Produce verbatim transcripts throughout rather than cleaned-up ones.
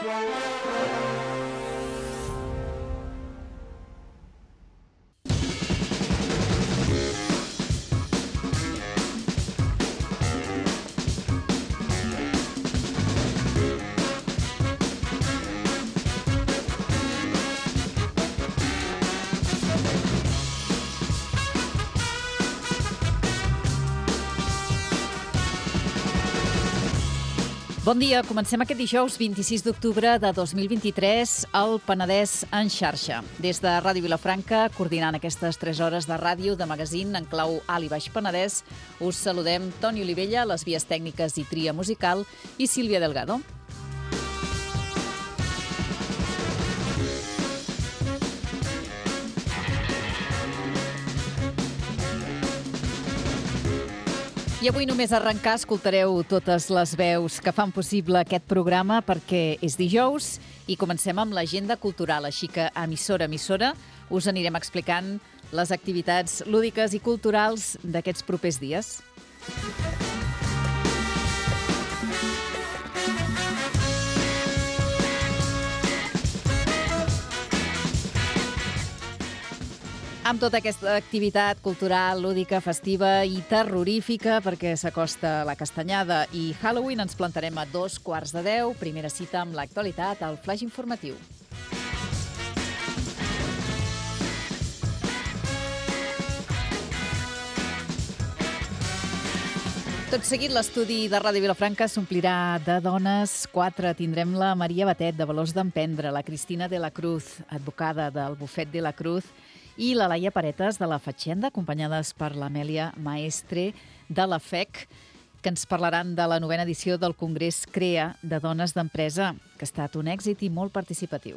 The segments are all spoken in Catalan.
Bon dia, comencem aquest dijous vint-i-sis d'octubre de dos mil vint-i-tres al Penedès en xarxa. Des de Ràdio Vilafranca, coordinant aquestes tres hores de ràdio de magazín en clau alt i baix Penedès, us saludem Toni Olivella, les vies tècniques i tria musical, i Sílvia Delgado. I avui només arrencar escoltareu totes les veus que fan possible aquest programa perquè és dijous i comencem amb l'agenda cultural, així que emissora a emissora us anirem explicant les activitats lúdiques i culturals d'aquests propers dies. Amb tota aquesta activitat cultural, lúdica, festiva i terrorífica, perquè s'acosta la castanyada i Halloween, ens plantarem a dos quarts de deu, primera cita amb l'actualitat al Flaix Informatiu. Tot seguit, l'estudi de Ràdio Vilafranca s'omplirà de dones. Quatre tindrem la Maria Batet, de Valors d'Emprendre, la Cristina de la Cruz, advocada del bufet de la Cruz, i la Laia Paretes, de la Fatxenda, acompanyades per l'Amèlia Maestre, de la F E C, que ens parlaran de la novena edició del Congrés CREA de Dones d'Empresa, que ha estat un èxit i molt participatiu.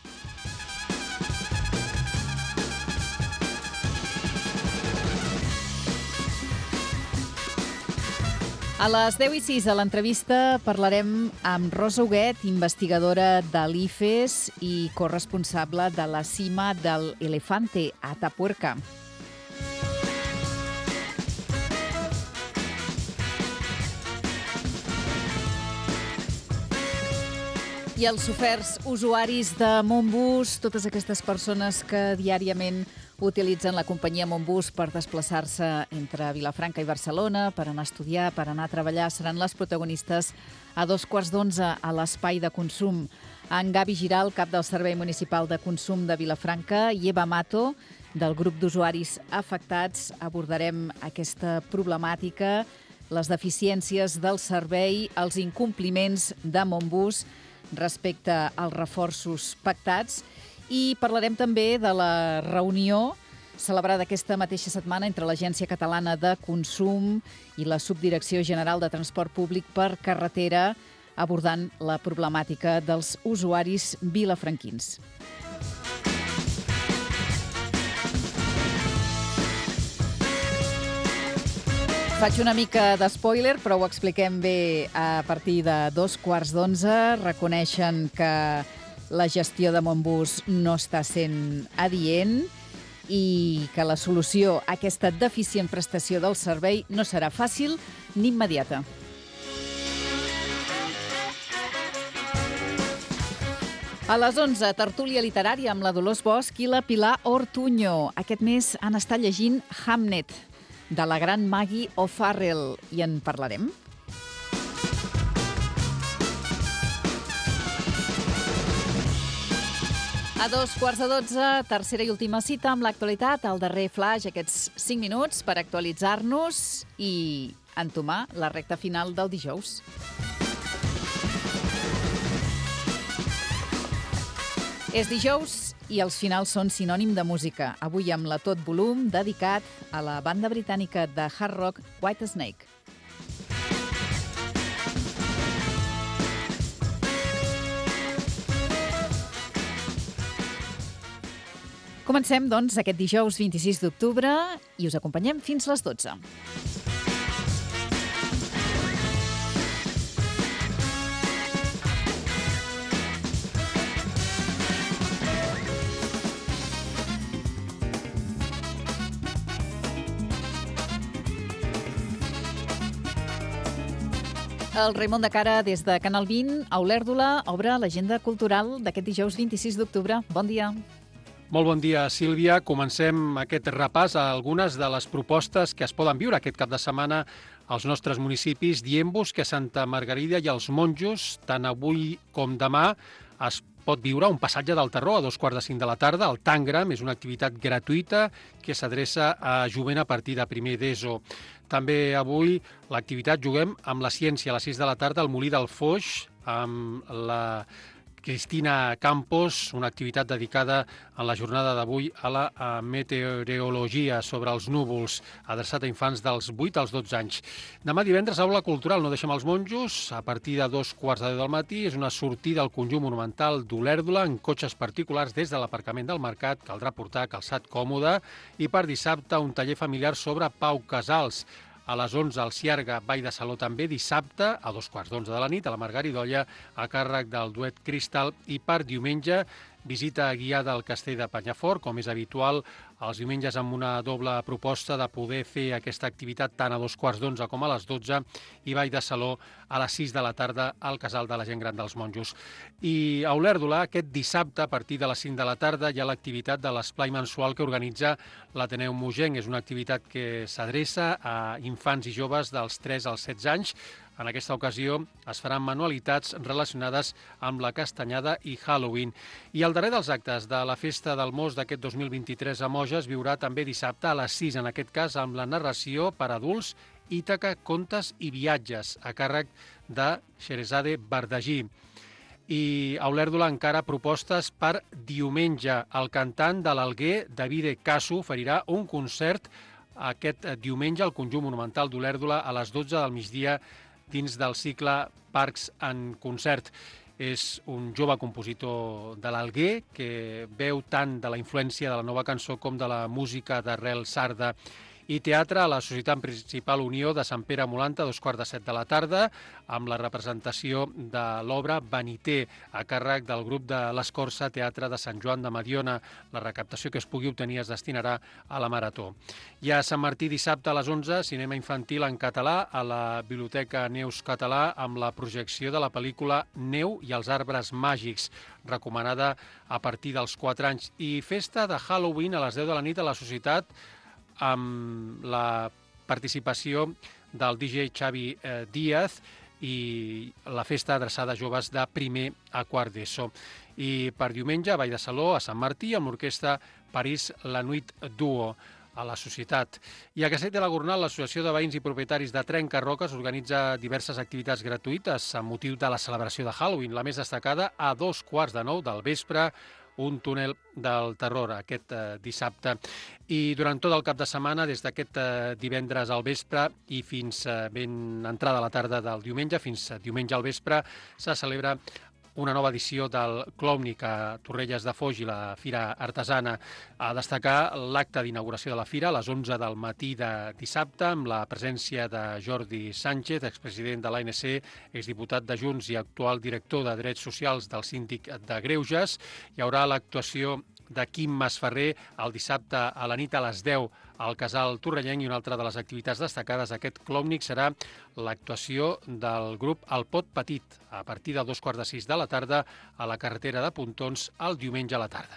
A les deu i sis a l'entrevista parlarem amb Rosa Huguet, investigadora de l'I F E S i corresponsable de la cima del Elefante a Atapuerca. I els oferts usuaris de Montbus, totes aquestes persones que diàriament utilitzen la companyia Montbus per desplaçar-se entre Vilafranca i Barcelona, per anar a estudiar, per anar a treballar, seran les protagonistes a dos quarts d'onze a l'espai de consum. En Gavi Giral, cap del Servei Municipal de Consum de Vilafranca, i Eva Mato, del grup d'usuaris afectats, abordarem aquesta problemàtica, les deficiències del servei, els incompliments de Montbus respecte als reforços pactats, i parlarem també de la reunió celebrada aquesta mateixa setmana entre l'Agència Catalana de Consum i la Subdirecció General de Transport Públic per Carretera, abordant la problemàtica dels usuaris vilafranquins. Faig una mica d'espoiler, però ho expliquem bé a partir de dos quarts d'onze. Reconeixen que la gestió de Montbus no està sent adient i que la solució a aquesta deficient prestació del servei no serà fàcil ni immediata. A les onze, tertúlia literària amb la Dolors Bosch i la Pilar Ortuño. Aquest mes han estat llegint Hamnet, de la gran Maggie O'Farrell, i en parlarem. A dos quarts de dotze, tercera i última cita amb l'actualitat, el darrer flash, aquests cinc minuts per actualitzar-nos i entomar la recta final del dijous. És dijous i els finals són sinònim de música. Avui amb la Tot Volum, dedicat a la banda britànica de hard rock White Snake. Comencem, doncs, aquest dijous vint-i-sis d'octubre i us acompanyem fins les dotze. El Raimon de Cara, des de Canal vint, a Olèrdola, obre l'agenda cultural d'aquest dijous vint-i-sis d'octubre. Bon dia. Molt bon dia, Sílvia. Comencem aquest repàs a algunes de les propostes que es poden viure aquest cap de setmana als nostres municipis, dient-vos que a Santa Margarida i als Monjos, tant avui com demà, es pot viure un passatge del terror a dos quarts de cinc de la tarda. El Tangram és una activitat gratuïta que s'adreça a jovent a partir de primer d'ESO. També avui l'activitat Juguem amb la ciència a les sis de la tarda al Molí del Foix amb la Cristina Campos, una activitat dedicada en la jornada d'avui a la a meteorologia sobre els núvols, adreçat a infants dels vuit als dotze anys. Demà divendres, aula cultural, no deixem els monjos, a partir de dos quarts de deu del matí, és una sortida al conjunt monumental d'Olèrdola en cotxes particulars des de l'aparcament del mercat, caldrà portar calçat còmode, i per dissabte un taller familiar sobre Pau Casals. A les onze, al Ciarga, Vall de Saló també, dissabte, a dos quarts d'onze de la nit, a la Margaridolla, a càrrec del duet Cristal, i per diumenge, visita guiada al Castell de Penyafort, com és habitual, els diumenges amb una doble proposta de poder fer aquesta activitat tant a dos quarts d'onze com a les dotze, i Vall de Saló a les sis de la tarda al Casal de la Gent Gran dels Monjos. I a Olèrdola, aquest dissabte, a partir de les cinc de la tarda, hi ha l'activitat de l'esplai mensual que organitza l'Ateneu Mogenc. És una activitat que s'adreça a infants i joves dels tres als setze anys. En aquesta ocasió es faran manualitats relacionades amb la castanyada i Halloween. I el darrer dels actes de la Festa del Mos d'aquest dos mil vint-i-tres a Moja es viurà també dissabte a les sis, en aquest cas amb la narració per adults Ítaca, contes i viatges, a càrrec de Xerezade Bardagí. I a Olèrdola encara propostes per diumenge. El cantant de l'Alguer, Davide Casu, oferirà un concert aquest diumenge al conjunt monumental d'Olèrdola a les dotze del migdia dins del cicle Parcs en Concert. És un jove compositor de l'Alguer que veu tant de la influència de la nova cançó com de la música d'arrel sarda. I teatre a la Societat Principal Unió de Sant Pere Molanta, a dos quarts de set de la tarda, amb la representació de l'obra Vaniter, a càrrec del grup de l'Escorça Teatre de Sant Joan de Mediona. La recaptació que es pugui obtenir es destinarà a la Marató. I a Sant Martí, dissabte a les onze, cinema infantil en català a la Biblioteca Neus Català amb la projecció de la pel·lícula Neu i els arbres màgics, recomanada a partir dels quatre anys. I festa de Halloween a les deu de la nit a la Societat, amb la participació del D J Xavi eh, Díaz i la festa adreçada a joves de primer a quart d'ESO. I per diumenge, a Vall de Saló, a Sant Martí, amb l'orquestra París La Nuit Duo, a la Societat. I a Castellet de la Gornal, l'Associació de Veïns i Propietaris de Trenca-Roques organitza diverses activitats gratuïtes amb motiu de la celebració de Halloween. La més destacada, a dos quarts de nou del vespre, un túnel del terror aquest eh, dissabte. I durant tot el cap de setmana, des d'aquest eh, divendres al vespre i fins eh, ben entrada a la tarda del diumenge, fins eh, diumenge al vespre, se celebra una nova edició del Clownic a Torrelles de Foix i la Fira Artesana. A destacar l'acte d'inauguració de la Fira a les onze del matí de dissabte, amb la presència de Jordi Sánchez, expresident de l'A N C, exdiputat de Junts i actual director de Drets Socials del Síndic de Greuges. Hi haurà l'actuació de Quim Masferrer el dissabte a la nit a les deu al Casal Torrellenc, i una altra de les activitats destacades d'aquest Clownic serà l'actuació del grup El Pot Petit a partir de dos quarts de sis de la tarda a la carretera de Pontons el diumenge a la tarda.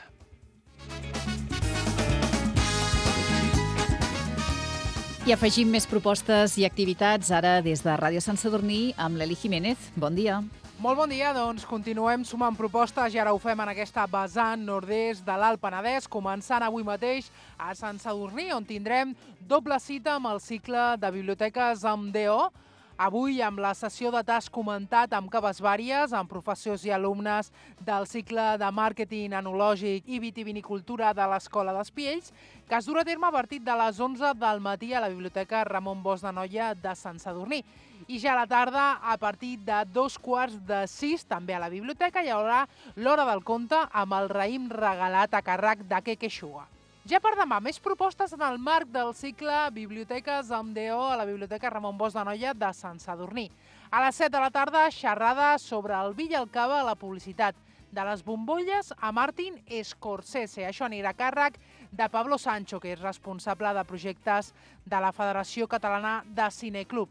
I afegim més propostes i activitats ara des de Ràdio Sant Sadurní amb l'Eli Jiménez. Bon dia. Molt bon dia, doncs continuem sumant propostes i ara ho fem en aquesta vessant nord-est de l'Alt Penedès, començant avui mateix a Sant Sadurní, on tindrem doble cita amb el cicle de biblioteques amb D O. Avui amb la sessió de tas comentat amb caves vàries, amb professors i alumnes del cicle de màrqueting enològic i vitivinicultura de l'Escola d'Espiells, que es durà a terme a partir de les onze del matí a la Biblioteca Ramon Bosch de Noia de Sant Sadurní. I ja a la tarda, a partir de dos quarts de sis, també a la biblioteca, hi haurà l'Hora del Conte amb el raïm regalat a càrrec de Què Queixuga. Ja per demà, més propostes en el marc del cicle Biblioteques amb D O a la Biblioteca Ramon Bosch de Noia de Sant Sadurní. A les set de la tarda, xerrada sobre el vi i el cava a la publicitat. De les bombolles a Martin Scorsese. Això anirà a càrrec de Pablo Sancho, que és responsable de projectes de la Federació Catalana de Cineclubs.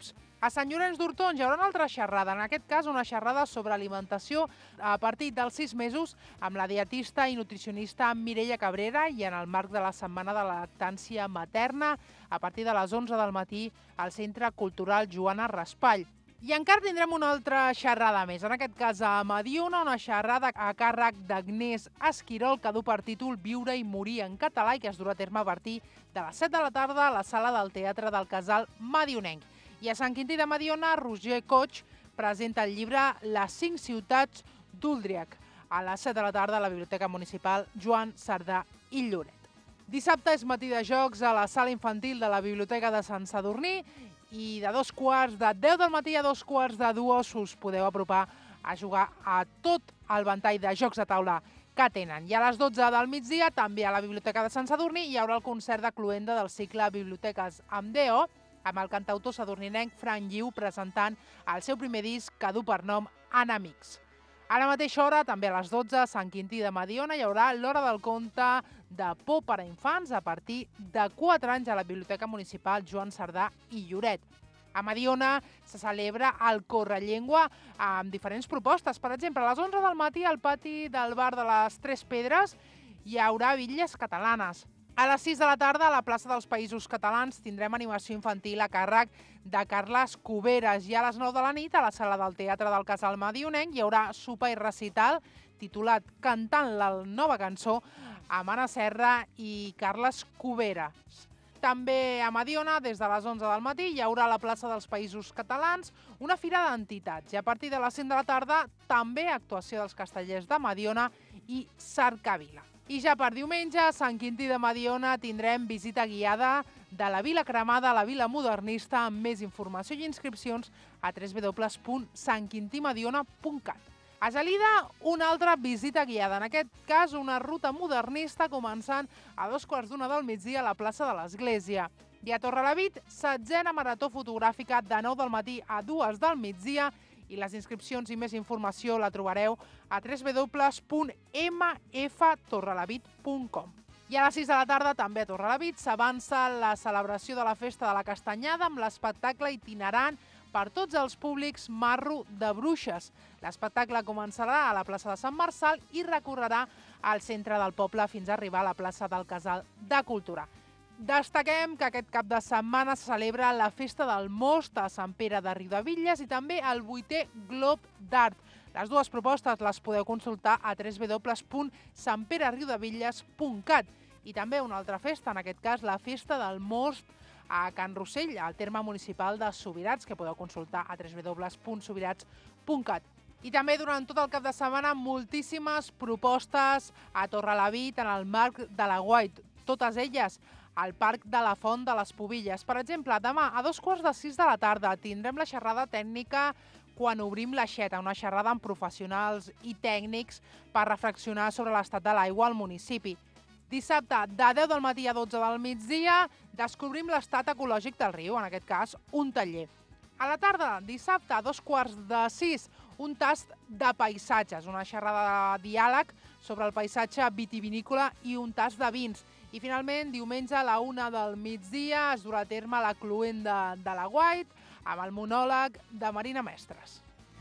A Sant Llorenç d'Hortons hi haurà una altra xerrada, en aquest cas una xerrada sobre alimentació a partir dels sis mesos amb la dietista i nutricionista Mireia Cabrera i en el marc de la Setmana de la Lactància Materna a partir de les onze del matí al Centre Cultural Joana Raspall. I encara tindrem una altra xerrada més, en aquest cas a Mediona, una xerrada a càrrec d'Agnès Esquirol que du per títol Viure i morir en català i que es durà a terme a partir de les set de la tarda a la sala del Teatre del Casal Medionenc. I a Sant Quintí de Mediona, Roger Coig presenta el llibre Les cinc ciutats d'Úldriac a les set de la tarda a la Biblioteca Municipal Joan Sardà i Lloret. Dissabte és matí de jocs a la sala infantil de la Biblioteca de Sant Sadurní i de dos quarts de deu del matí a dos quarts de dues us podeu apropar a jugar a tot el ventall de jocs de taula que tenen. I a les dotze del migdia, també a la Biblioteca de Sant Sadurní, hi haurà el concert de cloenda del cicle Biblioteques amb Deo, amb el cantautor sadurninenc Fran Lliu presentant el seu primer disc que du per nom Enemics. A la mateixa hora, també a les dotze, a Sant Quintí de Mediona, hi haurà l'Hora del Conte de por per a infants a partir de quatre anys a la Biblioteca Municipal Joan Sardà i Lloret. A Mediona se celebra el Correllengua amb diferents propostes. Per exemple, a les onze del matí al pati del bar de les Tres Pedres hi haurà bitlles catalanes. A les sis de la tarda, a la plaça dels Països Catalans, tindrem animació infantil a càrrec de Carles Cuberes. I a les nou de la nit, a la sala del Teatre del Casal Medionenc, hi haurà sopar i recital titulat Cantant la nova cançó amb Anna Serra i Carles Cuberes. També a Mediona, des de les onze del matí, hi haurà a la plaça dels Països Catalans una fira d'entitats. I a partir de les cinc de la tarda, també actuació dels Castellers de Mediona i Cercavila. I ja per diumenge, a Sant Quintí de Mediona, tindrem visita guiada de la Vila Cremada a la Vila Modernista amb més informació i inscripcions a w w w punt sant quintí mediona punt cat. A Gelida, una altra visita guiada, en aquest cas una ruta modernista començant a dos quarts d'una del migdia a la plaça de l'Església. I a Torrelavit, setzena marató fotogràfica de nou del matí a dues del migdia i les inscripcions i més informació la trobareu a w w w punt m f torrelavit punt com. I a les sis de la tarda, també a Torrelavit, s'avança la celebració de la Festa de la Castanyada amb l'espectacle itinerant per tots els públics Marro de Bruixes. L'espectacle començarà a la plaça de Sant Marçal i recorrerà al centre del poble fins a arribar a la plaça del Casal de Cultura. Destaquem que aquest cap de setmana se celebra la Festa del Most a Sant Pere de Riudebitlles i també el vuitè Glob d'Art. Les dues propostes les podeu consultar a w w w punt sant pere riudebitlles punt cat. I també una altra festa, en aquest cas la Festa del Most a Can Rossell, al terme municipal de Subirats, que podeu consultar a w w w punt subirats punt cat. I també durant tot el cap de setmana moltíssimes propostes a Torrelavit en el marc de la White, totes elles al Parc de la Font de les Pubilles. Per exemple, demà a dos quarts de sis de la tarda tindrem la xerrada tècnica Quan obrim l'aixeta, una xerrada amb professionals i tècnics per reflexionar sobre l'estat de l'aigua al municipi. Dissabte, de deu del matí a dotze del migdia, descobrim l'estat ecològic del riu, en aquest cas, un taller. A la tarda, dissabte, a dos quarts de sis, un tast de paisatges, una xerrada de diàleg sobre el paisatge vitivinícola i un tast de vins. I finalment, diumenge a la una del migdia es durà a terme la cloenda de la White amb el monòleg de Marina Mestres.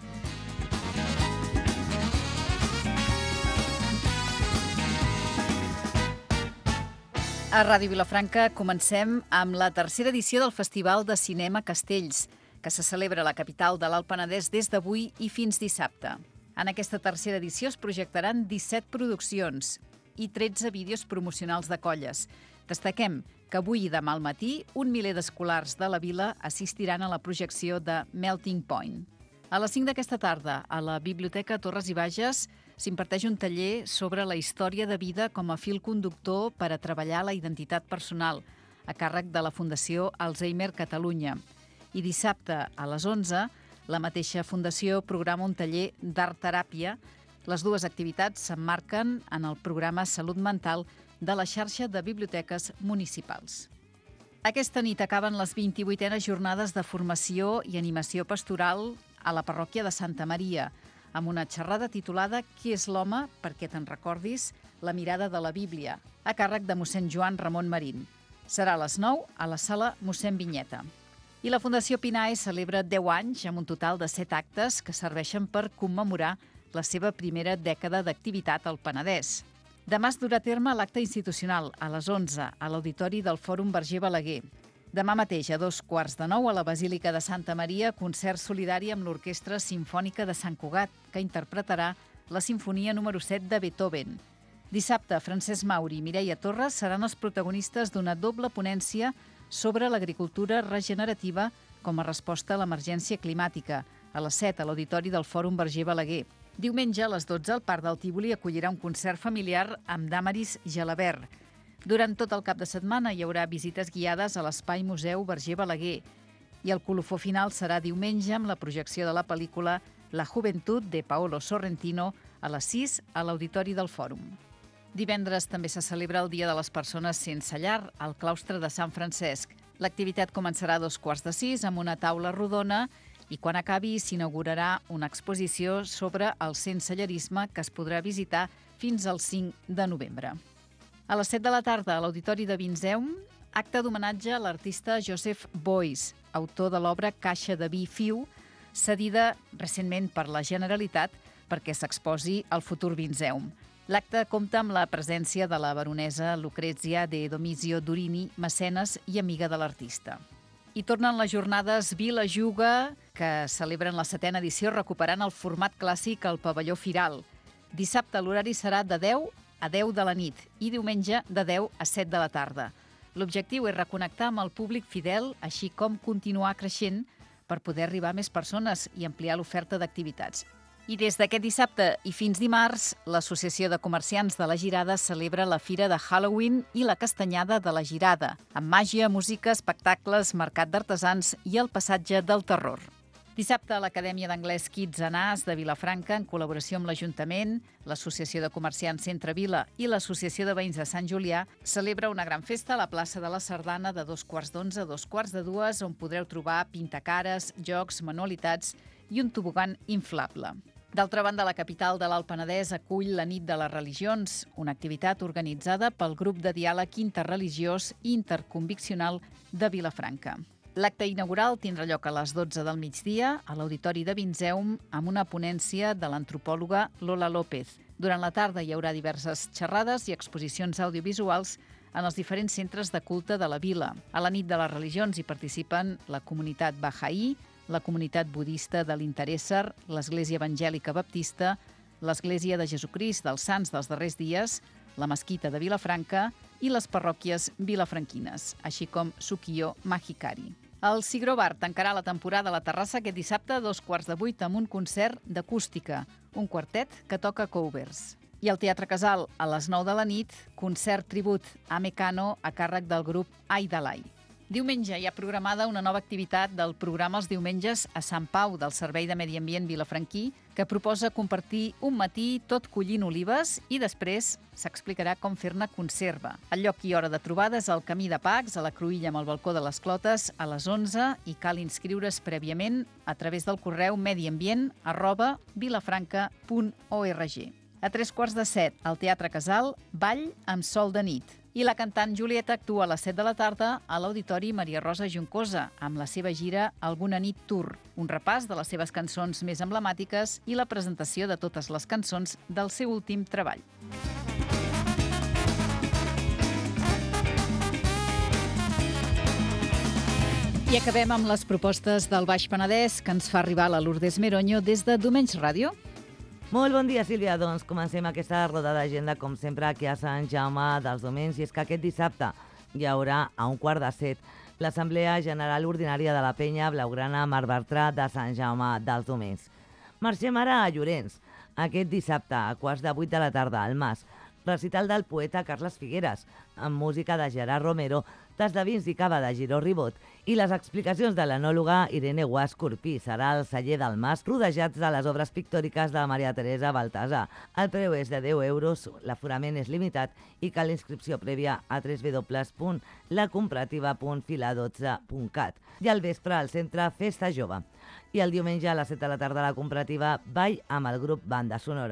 A Ràdio Vilafranca comencem amb la tercera edició del Festival de Cinema Castells, que se celebra a la capital de l'Alt Penedès des d'avui i fins dissabte. En aquesta tercera edició es projectaran disset produccions i tretze vídeos promocionals de colles. Destaquem que avui i demà al matí un miler d'escolars de la vila assistiran a la projecció de Melting Point. A les cinc d'aquesta tarda, a la Biblioteca Torres i Bages, s'imparteix un taller sobre la història de vida com a fil conductor per a treballar la identitat personal, a càrrec de la Fundació Alzheimer Catalunya. I dissabte, a les onze, la mateixa Fundació programa un taller d'art-teràpia. Les dues activitats s'emmarquen en el programa Salut Mental de la xarxa de biblioteques municipals. Aquesta nit acaben les vint-i-vuitenes jornades de formació i animació pastoral a la parròquia de Santa Maria, amb una xerrada titulada Qui és l'home? Perquè te'n recordis, la mirada de la Bíblia, a càrrec de mossèn Joan Ramon Marín. Serà a les nou a la sala mossèn Vinyeta. I la Fundació Pinae celebra deu anys amb un total de set actes que serveixen per commemorar la seva primera dècada d'activitat al Penedès. Demà es durà a terme l'acte institucional a les onze a l'Auditori del Fòrum Verger Balaguer. Demà mateix, a dos quarts de nou, a la Basílica de Santa Maria, concert solidari amb l'Orquestra Simfònica de Sant Cugat, que interpretarà la Simfonia número set de Beethoven. Dissabte, Francesc Mauri i Mireia Torres seran els protagonistes d'una doble ponència sobre l'agricultura regenerativa com a resposta a l'emergència climàtica, a les set a l'Auditori del Fòrum Verger Balaguer. Diumenge, a les dotze, el Parc del Tívoli acollirà un concert familiar amb Damaris Gelabert. Durant tot el cap de setmana hi haurà visites guiades a l'Espai Museu Verger Balaguer i el colofó final serà diumenge amb la projecció de la pel·lícula La Juventud de Paolo Sorrentino a les sis a l'Auditori del Fòrum. Divendres també se celebra el Dia de les Persones Sense Llar al claustre de Sant Francesc. L'activitat començarà a dos quarts de sis amb una taula rodona i quan acabi s'inaugurarà una exposició sobre el sensellarisme que es podrà visitar fins al cinc de novembre. A les set de la tarda, a l'Auditori de Vinzeum, acte d'homenatge a l'artista Joseph Beuys, autor de l'obra Caixa de vi Fiu, cedida recentment per la Generalitat perquè s'exposi al futur Vinzeum. L'acte compta amb la presència de la baronesa Lucrezia de Domizio Durini, mecenes i amiga de l'artista. I tornen les jornades Vila Juga, que celebren la setena edició recuperant el format clàssic al pavelló Firal. Dissabte l'horari serà de deu a deu de la nit i diumenge de deu a set de la tarda. L'objectiu és reconnectar amb el públic fidel, així com continuar creixent per poder arribar a més persones i ampliar l'oferta d'activitats. I des d'aquest dissabte i fins dimarts, l'Associació de Comerciants de la Girada celebra la Fira de Halloween i la Castanyada de la Girada, amb màgia, música, espectacles, mercat d'artesans i el passatge del terror. Dissabte, l'Acadèmia d'Anglès Kids Anàs de Vilafranca, en col·laboració amb l'Ajuntament, l'Associació de Comerciants Centre Vila i l'Associació de Veïns de Sant Julià, celebra una gran festa a la plaça de la Sardana de dos quarts d'onze a dos quarts de dues, on podreu trobar pintacares, jocs, manualitats i un tobogan inflable. D'altra banda, la capital de l'Alt Penedès acull la Nit de les Religions, una activitat organitzada pel Grup de Diàleg Interreligiós i Interconviccional de Vilafranca. L'acte inaugural tindrà lloc a les dotze del migdia a l'Auditori de Vinzeum amb una ponència de l'antropòloga Lola López. Durant la tarda hi haurà diverses xerrades i exposicions audiovisuals en els diferents centres de culte de la vila. A la Nit de les Religions hi participen la comunitat Bahaí, la comunitat budista de l'Interésser, l'Església Evangèlica Baptista, l'Església de Jesucrist dels Sants dels Darrers Dies, la Mesquita de Vilafranca i les parròquies vilafranquines, així com Sukiyo Mahikari. El Cigró Bar tancarà la temporada a la terrassa aquest dissabte a dos quarts de vuit amb un concert d'acústica, un quartet que toca covers. I al Teatre Casal, a les nou de la nit, concert tribut a Mecano a càrrec del grup Aidalai. Diumenge hi ha programada una nova activitat del programa Els Diumenges a Sant Pau del Servei de Medi Ambient Vilafranquí, que proposa compartir un matí tot collint olives i després s'explicarà com fer-ne conserva. El lloc i hora de trobada és al Camí de Pacs, a la Cruïlla amb el balcó de les Clotes, a les onze, i cal inscriure's prèviament a través del correu mediambient arroba vilafranca punt org. A tres quarts de set, al Teatre Casal, ball amb sol de nit. I la cantant Julieta actua a les set de la tarda a l'Auditori Maria Rosa Juncosa amb la seva gira Alguna nit Tour, un repàs de les seves cançons més emblemàtiques i la presentació de totes les cançons del seu últim treball. I acabem amb les propostes del Baix Penedès que ens fa arribar la Lourdes Meronyo des de Domenys Ràdio. Molt bon dia, Sílvia. Doncs comencem aquesta roda d'agenda, com sempre, aquí a Sant Jaume dels Domenys. I és que aquest dissabte hi haurà, a un quart de set, l'Assemblea General Ordinària de la Penya Blaugrana Mar Bertrà de Sant Jaume dels Domenys. Marxem ara a Llorenç. Aquest dissabte, a quarts de vuit de la tarda, al Mas, recital del poeta Carles Figueres, amb música de Gerard Romero, tas de vins i cava de Giró Ribot i les explicacions de l'anòloga Irene Guas Corpí. Serà al celler del Mas, rodejats de les obres pictòriques de Maria Teresa Baltasar. El preu és de deu euros, l'aforament és limitat i cal inscripció prèvia a w w w punt la comprativa punt fila dotze punt cat. I al vespre al centre Festa Jove. I el diumenge a les set de la tarda a la Comprativa, ball amb el grup Banda Sonora.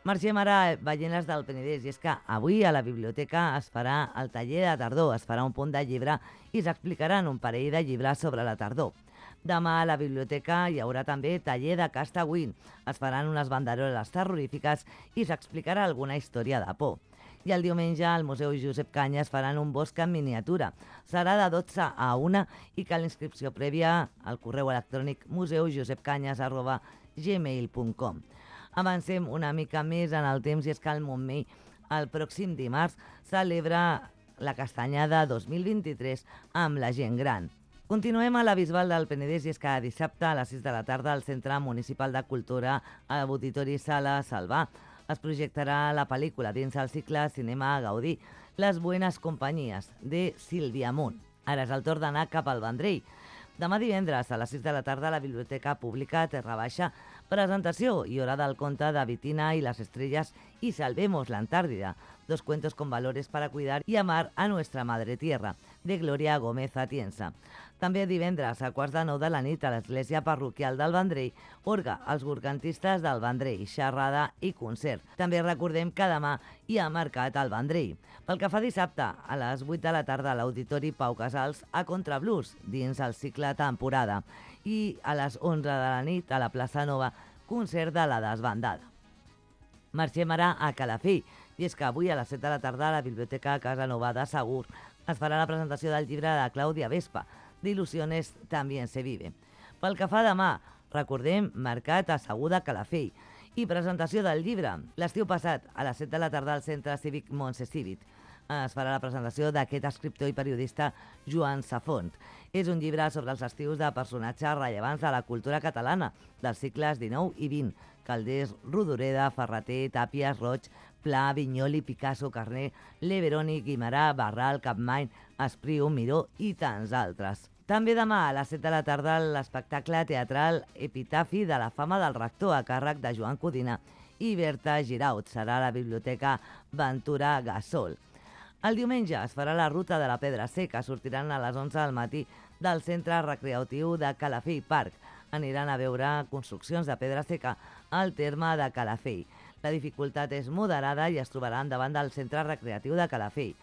Marxem ara veient les del Penedès, i és que avui a la biblioteca es farà el taller de tardor, es farà un punt de llibre i s'explicaran un parell de llibres sobre la tardor. Demà a la biblioteca hi haurà també taller de casta Win, es faran unes banderoles terrorífiques i s'explicarà alguna història de por. I el diumenge al Museu Josep Canyes faran un bosc en miniatura. Serà de dotze a una i cal inscripció prèvia al correu electrònic museu josep canyes arroba gmail punt com. Avancem una mica més en el temps i és que el Montmell el pròxim dimarts celebra la Castanyada dos mil vint-i-tres amb la gent gran. Continuem a la Bisbal del Penedès i és que dissabte a les sis de la tarda al Centre Municipal de Cultura a l'Auditori Sala Salvà es projectarà la pel·lícula dins el cicle Cinema Gaudí, Les Buenas Compañías, de Sílvia Munt. Ara és el torn d'anar cap al Vendrell. Demà divendres a les sis de la tarda a la Biblioteca Pública Terra Baixa, presentació i hora del conte de Vitina y las estrellas y Salvemos la Antártida, dos cuentos con valores para cuidar y amar a nuestra madre tierra, de Gloria Gómez Atienza. També divendres a quarts de nou de la nit a l'Església Parroquial del Vendrell, orga als gorgantistes del Vendrell, xerrada i concert. També recordem que demà hi ha mercat al Vendrell. Pel que fa dissabte, a les vuit de la tarda a l'Auditori Pau Casals a Contrablues, dins el cicle temporada. I a les onze de la nit a la plaça Nova, concert de la desbandada. Marxem ara a Calafell, i és que avui a les set de la tarda a la Biblioteca Casa Nova de Segur es farà la presentació del llibre de Clàudia Vespa, d'Il·lusiones también se vive. Pel que fa demà, recordem, mercat a Segur de Calafell i presentació del llibre. L'estiu passat, a les set de la tarda al Centre Cívic Montse Cívic, es farà la presentació d'aquest escriptor i periodista Joan Safont. És un llibre sobre els estius de personatges rellevants de la cultura catalana dels segles dinou i vint. Calders, Rodoreda, Ferreter, Tàpies, Roig, Pla, Vinyoli, Picasso, Carner, Leveroni, Guimarà, Barral, Capmany, Espriu, Miró i tants altres. També demà a les set de la tarda l'espectacle teatral Epitafi de la fama del rector a càrrec de Joan Codina i Berta Giraut. Serà a la Biblioteca Ventura Gasol. El diumenge es farà la ruta de la Pedra Seca. Sortiran a les onze del matí del centre recreatiu de Calafell Park. Aniran a veure construccions de pedra seca al terme de Calafell. La dificultat és moderada i es trobaran davant del centre recreatiu de Calafell.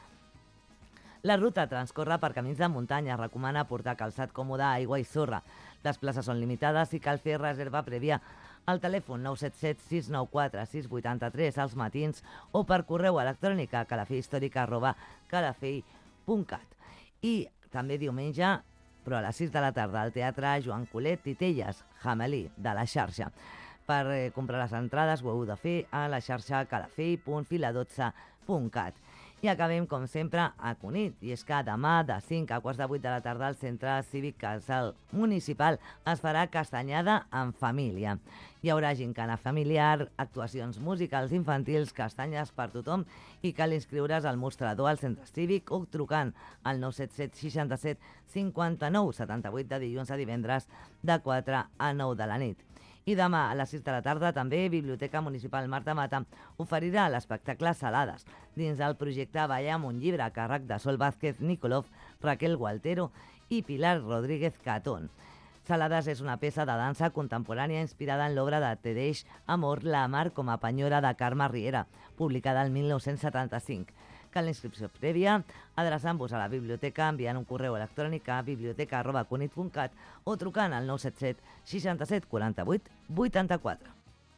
La ruta transcorre per camins de muntanya. Es recomana portar calçat còmode, aigua i sorra. Les places són limitades i cal fer reserva prèvia al telèfon nou set set sis nou quatre sis vuit tres als matins o per correu electrònic a calafellhistòrica arroba calafell punt cat. I també diumenge, però a les sis de la tarda, al Teatre Joan Colet Titelles, Jamelí, de la xarxa. Per eh, comprar les entrades ho heu de fer a la xarxa calafell punt fila dotze punt cat. I acabem, com sempre, a Cunit. I és que demà, de cinc a quarts de vuit de la tarda, al Centre Cívic Casal Municipal es farà castanyada en família. Hi haurà gincana familiar, actuacions musicals infantils, castanyes per tothom i cal inscriure's al mostrador al Centre Cívic o trucant al nou set set seixanta-set cinquanta-nou setanta-vuit de dilluns a divendres de quatre a nou de la nit. I demà a les sis de la tarda també Biblioteca Municipal Marta Mata oferirà l'espectacle Salades dins del projecte Balla amb un llibre a càrrec de Sol Vázquez Nicolov, Raquel Gualtero i Pilar Rodríguez Catón. Salades és una peça de dansa contemporània inspirada en l'obra de Tedeix Amor, la mar com a penyora de Carme Riera, publicada el mil nou-cents setanta-cinc. Cal inscripció prèvia adreçant-vos a la biblioteca enviant un correu electrònic a biblioteca arroba cunit punt cat o trucant al nou set set seixanta-set quaranta-vuit vuitanta-quatre.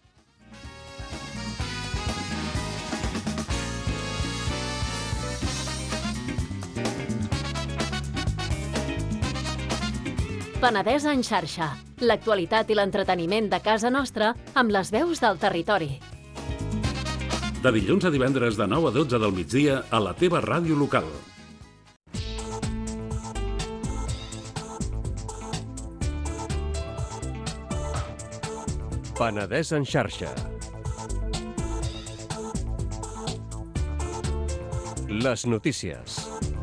Penedès en xarxa. L'actualitat i l'entreteniment de casa nostra amb les veus del territori. De dilluns a divendres de nou a dotze del migdia a la teva ràdio local. Penedès en xarxa. Les notícies.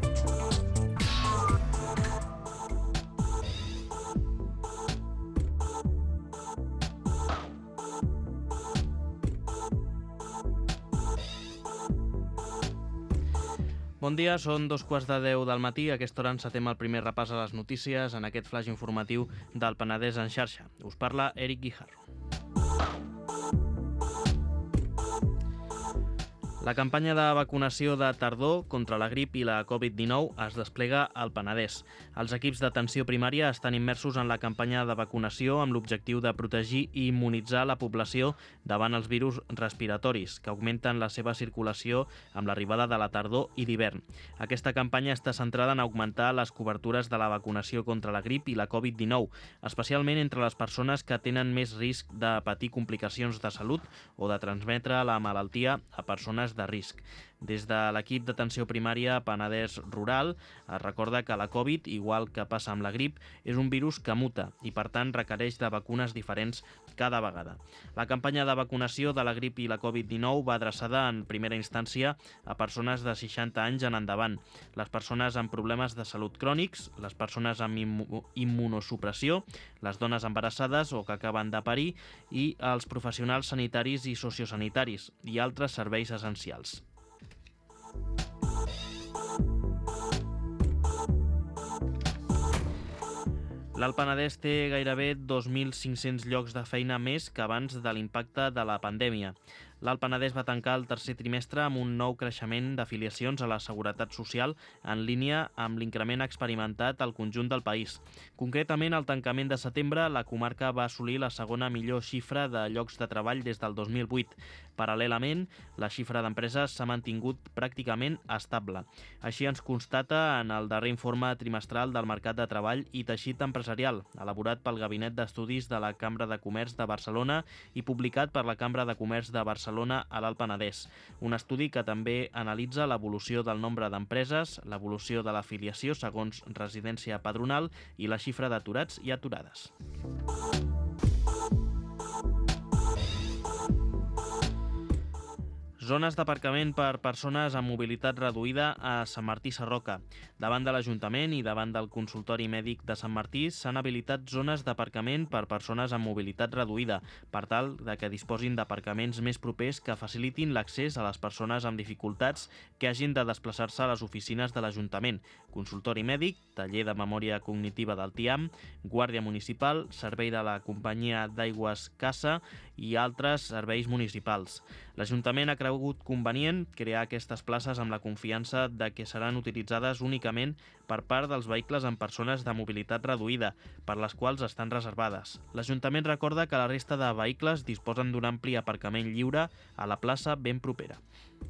Bon dia, són dos quarts de deu del matí. A aquesta hora encetem el primer repàs a les notícies en aquest flash informatiu del Penedès en xarxa. Us parla Eric Guijarro. La campanya de vacunació de tardor contra la grip i la covid dinou es desplega al Penedès. Els equips d'atenció primària estan immersos en la campanya de vacunació amb l'objectiu de protegir i immunitzar la població davant els virus respiratoris, que augmenten la seva circulació amb l'arribada de la tardor i l'hivern. Aquesta campanya està centrada en augmentar les cobertures de la vacunació contra la grip i la covid dinou, especialment entre les persones que tenen més risc de patir complicacions de salut o de transmetre la malaltia a persones de risc. Des de l'equip d'atenció primària Penedès Rural es recorda que la Covid, igual que passa amb la grip, és un virus que muta i per tant requereix de vacunes diferents cada vegada. La campanya de vacunació de la grip i la covid dinou va adreçada en primera instància a persones de seixanta anys en endavant, les persones amb problemes de salut crònics, les persones amb immu- immunosupressió, les dones embarassades o que acaben de parir i els professionals sanitaris i sociosanitaris i altres serveis essencials. L'Alt Penedès té gairebé dos mil cinc-cents llocs de feina més que abans de l'impacte de la pandèmia. L'Alt Penedès va tancar el tercer trimestre amb un nou creixement d'afiliacions a la Seguretat Social en línia amb l'increment experimentat al conjunt del país. Concretament, al tancament de setembre, la comarca va assolir la segona millor xifra de llocs de treball des del dos mil vuit. Paral·lelament, la xifra d'empreses s'ha mantingut pràcticament estable. Així ens constata en el darrer informe trimestral del Mercat de Treball i Teixit Empresarial, elaborat pel Gabinet d'Estudis de la Cambra de Comerç de Barcelona i publicat per la Cambra de Comerç de Barcelona a l'Alt Penedès. Un estudi que també analitza l'evolució del nombre d'empreses, l'evolució de l'afiliació segons residència padronal i la xifra d'aturats i aturades. Zones d'aparcament per persones amb mobilitat reduïda a Sant Martí Sarroca. Davant de l'Ajuntament i davant del consultori mèdic de Sant Martí s'han habilitat zones d'aparcament per persones amb mobilitat reduïda, per tal de que disposin d'aparcaments més propers que facilitin l'accés a les persones amb dificultats que hagin de desplaçar-se a les oficines de l'Ajuntament, consultori mèdic, taller de memòria cognitiva del T I A M, Guàrdia Municipal, servei de la companyia d'aigües Casa i altres serveis municipals. L'Ajuntament ha cregut convenient crear aquestes places amb la confiança de que seran utilitzades únicament per part dels vehicles amb persones de mobilitat reduïda, per les quals estan reservades. L'Ajuntament recorda que la resta de vehicles disposen d'un ampli aparcament lliure a la plaça ben propera.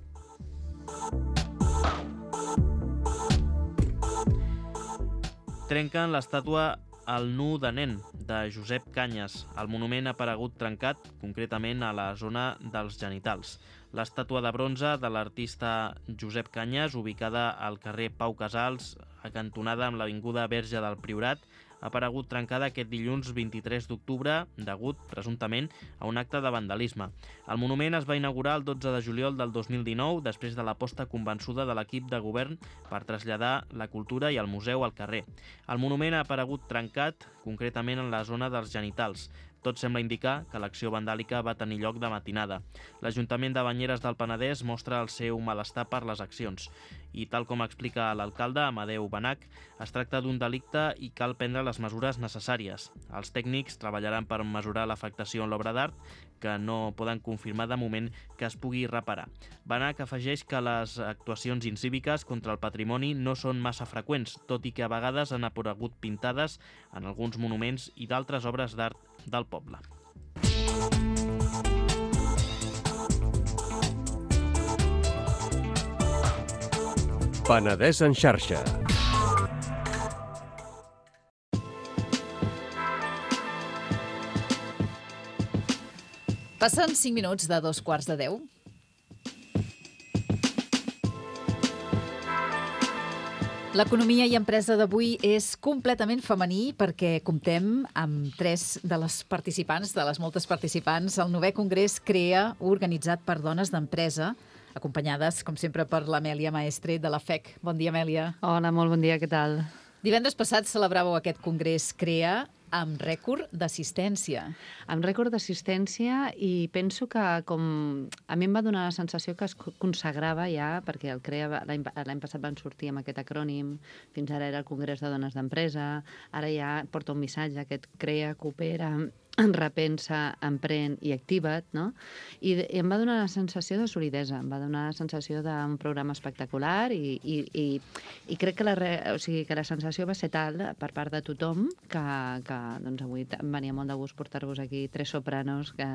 Trenquen l'estàtua El nu de nen, de Josep Canyes. El monument ha aparegut trencat, concretament a la zona dels genitals. L'estàtua de bronze de l'artista Josep Canyes, ubicada al carrer Pau Casals, acantonada amb l'avinguda Verge del Priorat, ha aparegut trencada aquest dilluns vint-i-tres d'octubre, degut, presumptament, a un acte de vandalisme. El monument es va inaugurar el dotze de juliol del dos mil dinou, després de l'aposta convençuda de l'equip de govern per traslladar la cultura i el museu al carrer. El monument ha aparegut trencat, concretament en la zona dels genitals. Tot sembla indicar que l'acció vandàlica va tenir lloc de matinada. L'Ajuntament de Banyeres del Penedès mostra el seu malestar per les accions. I tal com explica l'alcalde, Amadeu Benach, es tracta d'un delicte i cal prendre les mesures necessàries. Els tècnics treballaran per mesurar l'afectació en l'obra d'art, que no poden confirmar de moment que es pugui reparar. Benach afegeix que les actuacions incíviques contra el patrimoni no són massa freqüents, tot i que a vegades han aparegut pintades en alguns monuments i d'altres obres d'art del poble. Penedès en xarxa. Passen cinc minuts de dos quarts de deu. L'economia i empresa d'avui és completament femení perquè comptem amb tres de les participants, de les moltes participants, al novè congrés CREA, organitzat per dones d'empresa, acompanyades, com sempre, per l'Amèlia Maestre de la F E C. Bon dia, Amèlia. Hola, molt bon dia, què tal? Divendres passat celebràveu aquest congrés CREA amb rècord d'assistència. Amb rècord d'assistència i penso que com a mi em va donar la sensació que es consagrava ja, perquè el CREA l'any passat van sortir amb aquest acrònim, fins ara era el Congrés de Dones d'Empresa, ara ja porta un missatge, aquest CREA coopera repensa, emprèn i activa't, no? I, I em va donar la sensació de solidesa, em va donar la sensació d'un programa espectacular i, i, i, i crec que la, re, o sigui, que la sensació va ser tal per part de tothom que, que doncs avui em venia molt de gust portar-vos aquí tres sopranos que,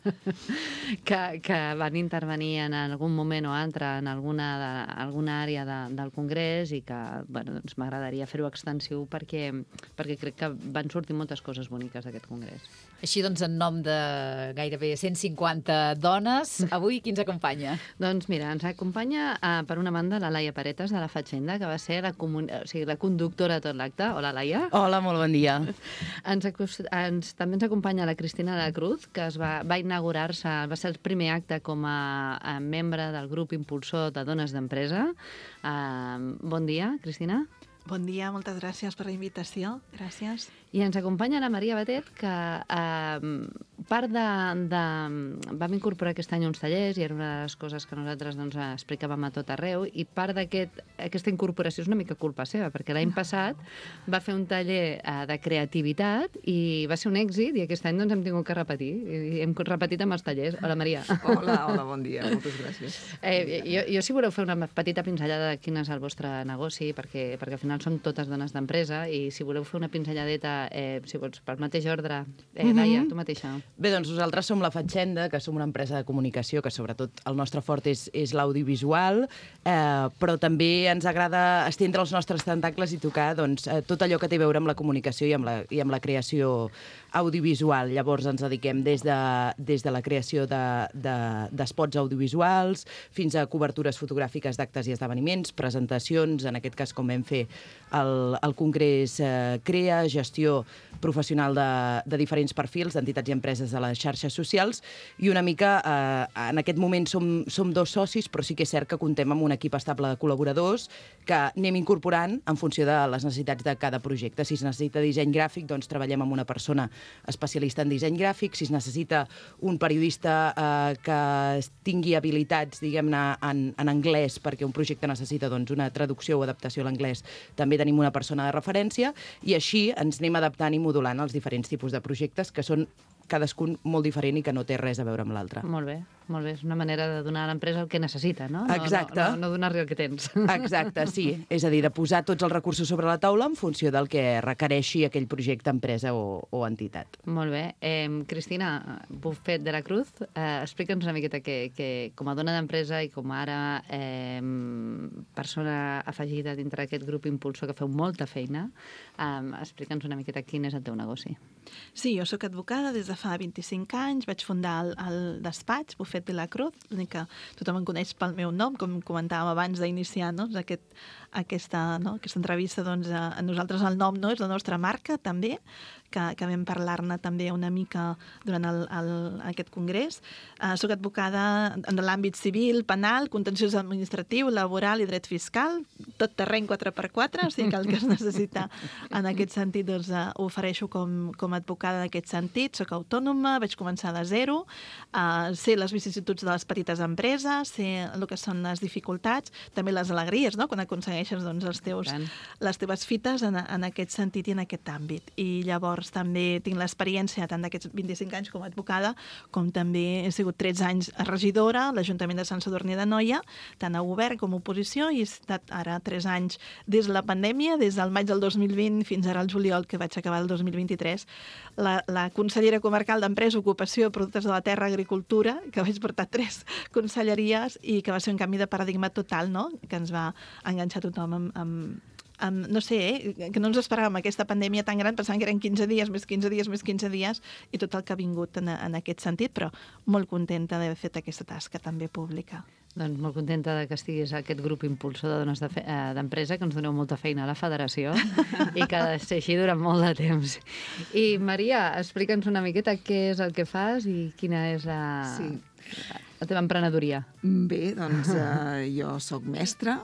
que, que van intervenir en algun moment o altre en alguna, de, alguna àrea de, del Congrés i que bueno, doncs m'agradaria fer-ho extensiu perquè, perquè crec que van sortir moltes coses boniques d'aquest Congrés. Així doncs, en nom de gairebé cent cinquanta dones, avui qui ens acompanya? Doncs mira, ens acompanya uh, per una banda la Laia Paretas de la Fatxenda, que va ser la, comun... o sigui, la conductora de tot l'acte. Hola, Laia. Hola, molt bon dia. Ens, ens, també ens acompanya la Cristina de la Cruz, que es va, va inaugurar-se, va ser el primer acte com a, a membre del grup impulsor de Dones d'Empresa. Uh, bon dia, Cristina. Bon dia, moltes gràcies per la invitació. Gràcies. I ens acompanya la Maria Batet, que eh, part de, de... vam incorporar aquest any uns tallers i era una de les coses que nosaltres doncs, explicàvem a tot arreu, i part d'aquesta incorporació és una mica culpa seva, perquè l'any passat va fer un taller eh, de creativitat i va ser un èxit, i aquest any doncs, hem tingut que repetir, i hem repetit amb els tallers. Hola, Maria. Hola, hola, bon dia, moltes gràcies. Eh, jo, jo si voleu fer una petita pinzellada de quin és el vostre negoci, perquè, perquè al final són totes dones d'empresa, i si voleu fer una pinzelladeta Eh, si vols, pel mateix ordre. Eh, Laia, tu mateixa. Bé, doncs nosaltres som la Fatxenda, que som una empresa de comunicació, que sobretot el nostre fort és, és l'audiovisual, eh, però també ens agrada estendre els nostres tentacles i tocar doncs, eh, tot allò que té a veure amb la comunicació i amb la, i amb la creació audiovisual. Llavors ens dediquem des de, des de la creació d'espots de, de, audiovisuals fins a cobertures fotogràfiques d'actes i esdeveniments, presentacions, en aquest cas com vam fer el, el Congrés eh, CREA, gestió professional de, de diferents perfils d'entitats i empreses de les xarxes socials, i una mica, eh, en aquest moment som, som dos socis, però sí que és cert que comptem amb un equip estable de col·laboradors que anem incorporant en funció de les necessitats de cada projecte. Si es necessita disseny gràfic, doncs treballem amb una persona especialista en disseny gràfic. Si es necessita un periodista eh, que tingui habilitats, diguem-ne, en, en anglès, perquè un projecte necessita doncs, una traducció o adaptació a l'anglès, també tenim una persona de referència, i així ens anem adaptant i modulant els diferents tipus de projectes, que són cadascun molt diferent i que no té res a veure amb l'altre. Molt bé, molt bé. És una manera de donar a l'empresa el que necessita, no? Exacte. No, no, no donar-li el que tens. Exacte, sí. És a dir, de posar tots els recursos sobre la taula en funció del que requereixi aquell projecte, empresa o, o entitat. Molt bé. Eh, Cristina Bufet de la Cruz, eh, explica'ns una miqueta que, que com a dona d'empresa i com ara eh, persona afegida dintre d'aquest grup impulsor que feu molta feina, eh, explica'ns una miqueta quin és el teu negoci. Sí, jo sóc advocada des de fa vint-i-cinc anys, vaig fundar el, el despatx Bufet de la Cruz, l'únic que tothom em coneix pel meu nom, com comentàvem abans d'iniciar no? aquest, aquesta, no? aquesta entrevista. Doncs, a, a nosaltres el nom no? és la nostra marca, també, que, que vam parlar-ne també una mica durant el, el, aquest congrés. Uh, soc advocada en l'àmbit civil, penal, contenciós administratiu, laboral i dret fiscal, tot terreny quatre per quatre, o sigui que el que es necessita en aquest sentit doncs, uh, ho ofereixo com, com a advocada d'aquest sentit. Soc autònoma, vaig començar de zero, uh, sé les vicissituds de les petites empreses, sé el que són les dificultats, també les alegries, no? Quan aconsegueixes doncs, els teus, les teves fites en, en aquest sentit i en aquest àmbit. I llavors també tinc l'experiència tant d'aquests vint-i-cinc anys com a advocada, com també he sigut tretze anys regidora a l'Ajuntament de Sant Sadurní d'Anoia, tant a govern com a oposició, i he estat ara tres anys des de la pandèmia, des del maig del dos mil vint fins ara al juliol, que vaig acabar el dos mil vint-i-tres, la, la consellera comarcal d'Empresa, Ocupació, Productes de la Terra, Agricultura, que vaig portar tres conselleries i que va ser un canvi de paradigma total, no? Que ens va enganxar tothom amb, amb Um, no sé, eh, que no ens esperàvem aquesta pandèmia tan gran, pensant que eren quinze dies, més quinze dies, més quinze dies, i tot el que ha vingut en, en aquest sentit, però molt contenta d'haver fet aquesta tasca també pública. Doncs molt contenta de que estiguis a aquest grup impulsor de dones d'empresa, que ens doneu molta feina a la federació i que ha de ser així durant molt de temps. I Maria, explica'ns una miqueta què és el que fas i quina és la... Sí. La teva emprenedoria. Bé, doncs eh, jo sóc mestra,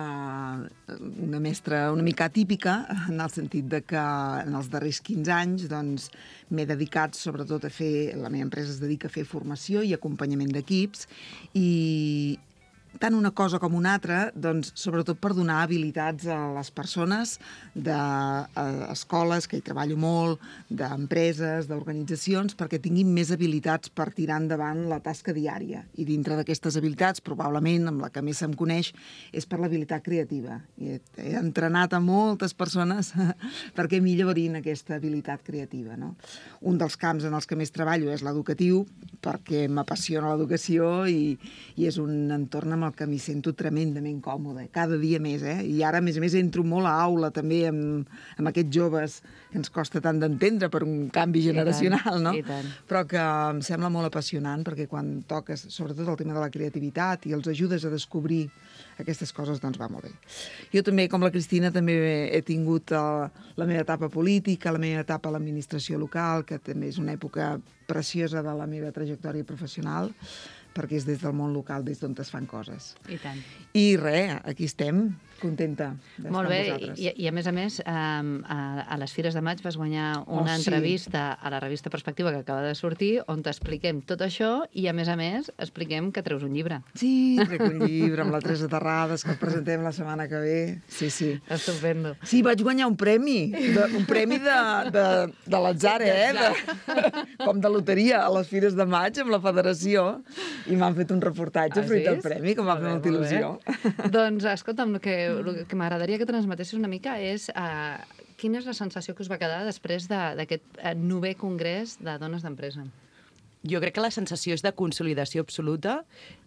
eh, una mestra una mica atípica, en el sentit de que en els darrers quinze anys doncs, m'he dedicat sobretot a fer, la meva empresa es dedica a fer formació i acompanyament d'equips, i tant una cosa com una altra, doncs, sobretot per donar habilitats a les persones d'escoles, que hi treballo molt, d'empreses, d'organitzacions, perquè tinguin més habilitats per tirar endavant la tasca diària. I dintre d'aquestes habilitats, probablement, amb la que més se'm coneix, és per l'habilitat creativa. I he entrenat a moltes persones perquè millorin aquesta habilitat creativa, no? Un dels camps en els que més treballo és l'educatiu, perquè m'apassiona l'educació i, i és un entorn amb el que m'hi sento tremendament còmode, cada dia més, eh? I ara, a més a més, entro molt a aula també amb, amb aquests joves que ens costa tant d'entendre per un canvi generacional, no? Però que em sembla molt apassionant perquè quan toques, sobretot el tema de la creativitat i els ajudes a descobrir aquestes coses, doncs va molt bé. Jo també, com la Cristina, també he tingut uh, la meva etapa política, la meva etapa a l'administració local, que també és una època preciosa de la meva trajectòria professional, perquè és des del món local, des d'on es fan coses. I tant. I res, aquí estem, contenta d'estar Molt bé, amb vosaltres. I, i a més a més, um, a, a les Fires de Maig vas guanyar una Oh, sí. entrevista a la revista Perspectiva que acaba de sortir, on t'expliquem tot això i, a més a més, expliquem que treus un llibre. Sí, trec un llibre amb la Teresa Terrades, que el presentem la setmana que ve. Sí, sí. Estupendo. Sí, vaig guanyar un premi, de, un premi de, de, de l'atzar, eh? De, com de loteria, a les Fires de Maig, amb la federació, i m'han fet un reportatge Has fruit del vist? premi, que m'ha fet molta il·lusió. Doncs, escolta'm, el que, el que m'agradaria que transmetessis una mica és uh, quina és la sensació que us va quedar després d'aquest uh, novè congrés de dones d'empresa? Jo crec que la sensació és de consolidació absoluta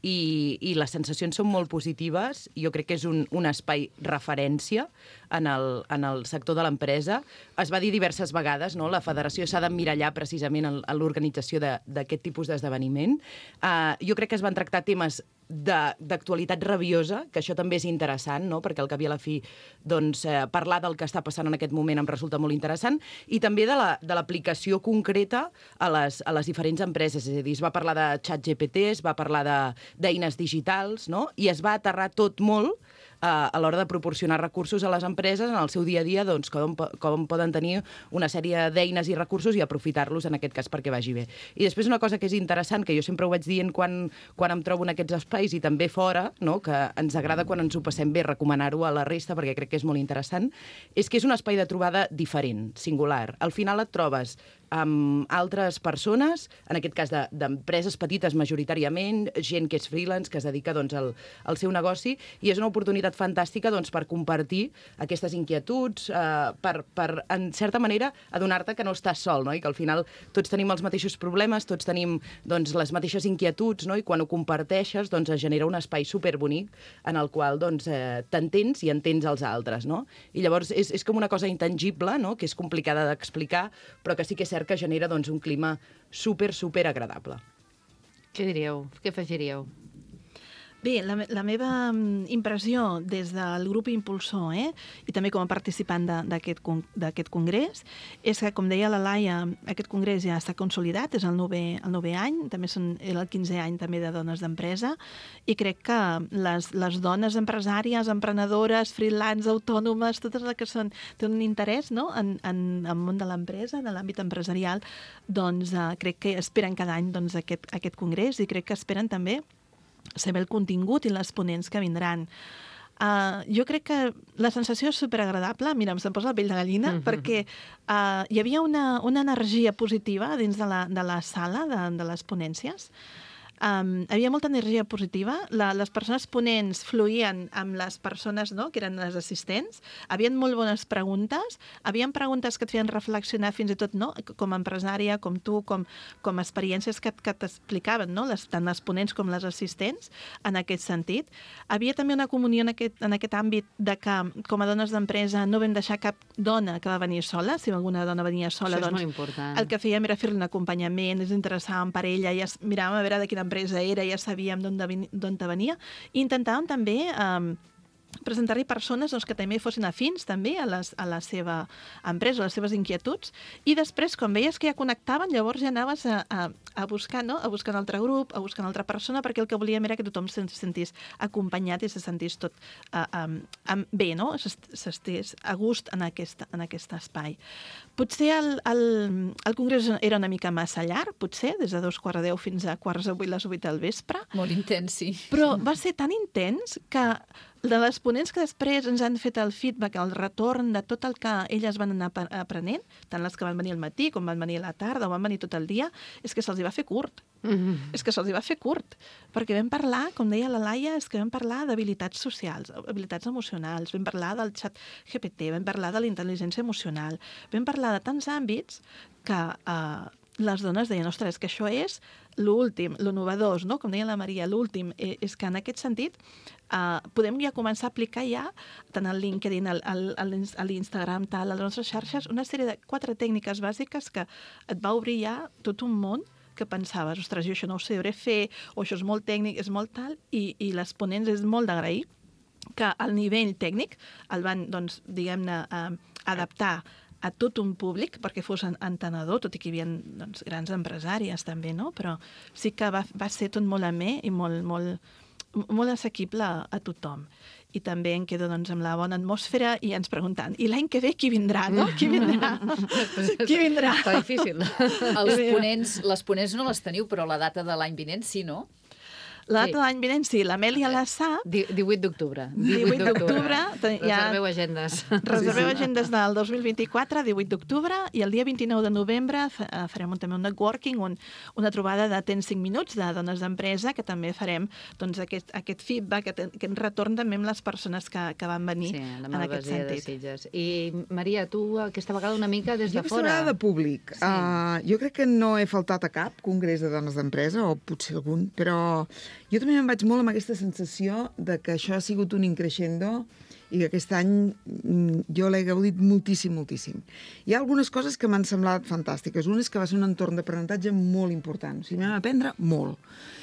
i, i les sensacions són molt positives. Jo crec que és un, un espai referència en el, en el sector de l'empresa. Es va dir diverses vegades, no? La federació s'ha d'emmirallar precisament en, en l'organització d'aquest tipus d'esdeveniment. Uh, jo crec que es van tractar temes d'actualitat rabiosa, que això també és interessant, no? Perquè al cap i a la fi doncs, eh, parlar del que està passant en aquest moment em resulta molt interessant, i també de l'aplicació la, concreta a les, a les diferents empreses. És a dir, es va parlar de xat G P T, es va parlar d'eines digitals, no? I es va aterrar tot molt eh, a l'hora de proporcionar recursos a les empreses en el seu dia a dia, doncs, com, com poden tenir una sèrie d'eines i recursos i aprofitar-los en aquest cas perquè vagi bé. I després una cosa que és interessant, que jo sempre ho vaig dient quan, quan em trobo en aquests espais i també fora, no? Que ens agrada quan ens ho passem bé recomanar-ho a la resta perquè crec que és molt interessant, és que és un espai de trobada diferent, singular. Al final et trobes amb altres persones, en aquest cas d'empreses de, petites majoritàriament, gent que és freelance, que es dedica doncs, al, al seu negoci, i és una oportunitat fantàstica doncs, per compartir aquestes inquietuds, eh, per, per, en certa manera, adonar-te que no estàs sol, no? I que al final tots tenim els mateixos problemes, tots tenim doncs, les mateixes inquietuds, no? I quan ho comparteixes doncs, es genera un espai superbonic en el qual doncs, eh, t'entens i entens els altres. No? I llavors és, és com una cosa intangible, no? Que és complicada d'explicar, però que sí que és que genera doncs, un clima super, super agradable. Què diríeu? Què afegiríeu? Bé, la, la meva impressió des del grup impulsor, eh, i també com a participant d'aquest congrés, és que, com deia la Laia, aquest congrés ja està consolidat, és el novè, el novè any, també són el quinzè any també de dones d'empresa, i crec que les, les dones empresàries, emprenedores, freelance, autònomes, totes les que són, tenen un interès, no? en, en, en el món de l'empresa, de l'àmbit empresarial, doncs eh, crec que esperen cada any doncs, aquest, aquest congrés, i crec que esperen també saber el contingut i les ponents que vindran. Uh, jo crec que la sensació és superagradable. Mira, em se'm posa la pell de gallina, mm-hmm. perquè uh, hi havia una, una energia positiva dins de la, de la sala de, de les ponències. Um, hi havia molta energia positiva, la, les persones ponents fluïen amb les persones, no?, que eren les assistents, havien molt bones preguntes, havien preguntes que et feien reflexionar fins i tot, no?, com a empresària, com tu, com, com experiències que, que t'explicaven, no?, les, tant les ponents com les assistents, en aquest sentit. Havia també una comunió en aquest, en aquest àmbit de que, com a dones d'empresa, no vam deixar cap dona que va venir sola, si alguna dona venia sola, això doncs, és molt important. El que fèiem era fer-li un acompanyament, ens interessàvem per ella, ja miràvem a veure de quina empresa era, ja sabíem d'on venia, i intentàvem també eh, presentar-hi persones doncs, que també fossin afins també a, les, a la seva empresa, a les seves inquietuds, i després, quan veies que ja connectaven, llavors ja anaves a, a, a buscar, no? a buscar un altre grup, a buscar una altra persona, perquè el que volíem era que tothom se sentís acompanyat i se sentís tot uh, um, um, bé, no? S'estés a gust en, aquesta, en aquest espai. Potser el, el, el congrés era una mica massa llarg, potser, des de dos quarts de deu fins a quarts de vuit, les vuit del vespre. Molt intens, sí. Però va ser tan intens que de les ponents que després ens han fet el feedback, el retorn de tot el que elles van anar aprenent, tant les que van venir al matí com van venir a la tarda o van venir tot el dia, és que se'ls va fer curt. Mm-hmm. És que se'ls va fer curt. Perquè vam parlar, com deia la Laia, és que vam parlar d'habilitats socials, habilitats emocionals, vam parlar del xat G P T, vam parlar de la intel·ligència emocional, vam parlar de tants àmbits que eh, les dones deien, ostres, és que això és l'últim, lo novedós, no? Com deia la Maria, l'últim, eh, és que en aquest sentit Uh, podem ja començar a aplicar ja, tant al LinkedIn, al, al, a l'Instagram, tal, a les nostres xarxes, una sèrie de quatre tècniques bàsiques que et va obrir ja tot un món que pensaves, ostres, jo això no ho sabré fer, o això és molt tècnic, és molt tal, i, i les ponents és molt d'agrair que al nivell tècnic el van, doncs, diguem-ne, uh, adaptar a tot un públic, perquè fos entenedor, tot i que hi havia doncs, grans empresàries també, no? Però sí que va, va ser tot molt amè i molt, molt, molt assequible a, a tothom. I també em quedo doncs, amb la bona atmosfera i ens preguntant, i l'any que ve qui vindrà, no? Qui vindrà? Qui vindrà? Està difícil. Els ponents, les ponents no les teniu, però la data de l'any vinent sí, no? La data sí. de l'any vinent, sí. L'Amèlia la sap. divuit d'octubre. divuit d'octubre. Reserveu agendes. Reserveu agendes del dos mil vint-i-quatre, divuit d'octubre, i el dia vint-i-nou de novembre farem un, també un networking, un, una trobada de tens cinc minuts de dones d'empresa, que també farem doncs, aquest, aquest feedback, aquest, aquest retorn també amb les persones que, que van venir sí, en aquest sentit. De Sitges. I, Maria, tu aquesta vegada una mica des de jo fora. Jo aquesta vegada de públic. Sí. Uh, jo crec que no he faltat a cap congrés de dones d'empresa, o potser algun, però jo també me'n vaig molt amb aquesta sensació de que això ha sigut un increixendo i que aquest any jo l'he gaudit moltíssim, moltíssim. Hi ha algunes coses que m'han semblat fantàstiques. Una és que va ser un entorn d'aprenentatge molt important. O sigui, vam aprendre molt.